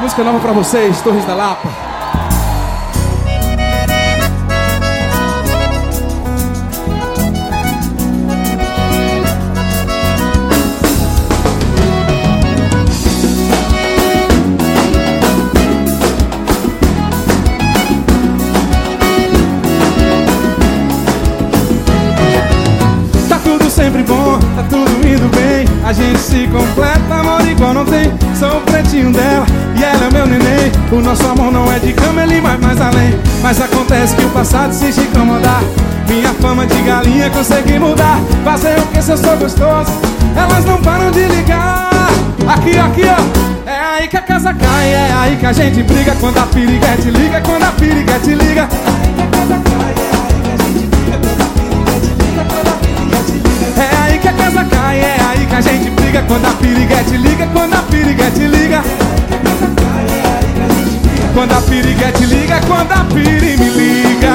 Música nova pra vocês, Torres da Lapa. Tá tudo sempre bom, tá tudo indo bem. A gente se completa, amor igual não tem. Sou o pretinho dela e ela é meu neném. O nosso amor não é de cama, ele vai mais além. Mas acontece que o passado se te incomodar. Minha fama de galinha consegui mudar. Fazer o que se eu sou gostoso, elas não param de ligar. Aqui, aqui, ó. É aí que a casa cai, é aí que a gente briga. Quando a piriguete liga, quando a piriguete liga. É aí que a casa cai, é aí que a gente briga. Quando a piriguete liga, quando a piriguete liga. Quando a piriguete liga, quando a piri me liga.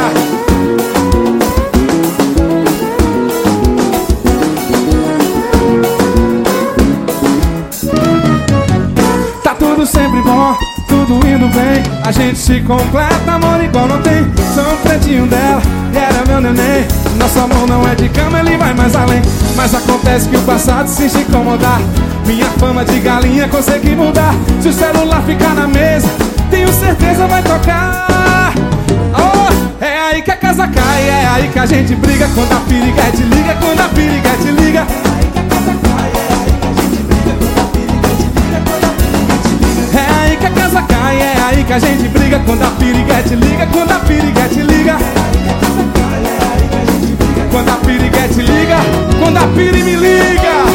Tá tudo sempre bom, tudo indo bem. A gente se completa, amor igual não tem. Sou um pretinho dela e era meu neném. Nosso amor não é de cama, ele vai mais além. Mas acontece que o passado se te incomodar. Minha fama de galinha consegui mudar. Se o celular ficar na mesa, tenho certeza vai tocar. Oh, é aí que a casa cai, é aí que a gente briga. Quando a piriguete liga, quando a piriguete liga. É aí que a casa cai, é aí que a gente briga. Quando a piriguete liga, quando a piriguete liga. Quando a piriguete liga, quando a piri me liga.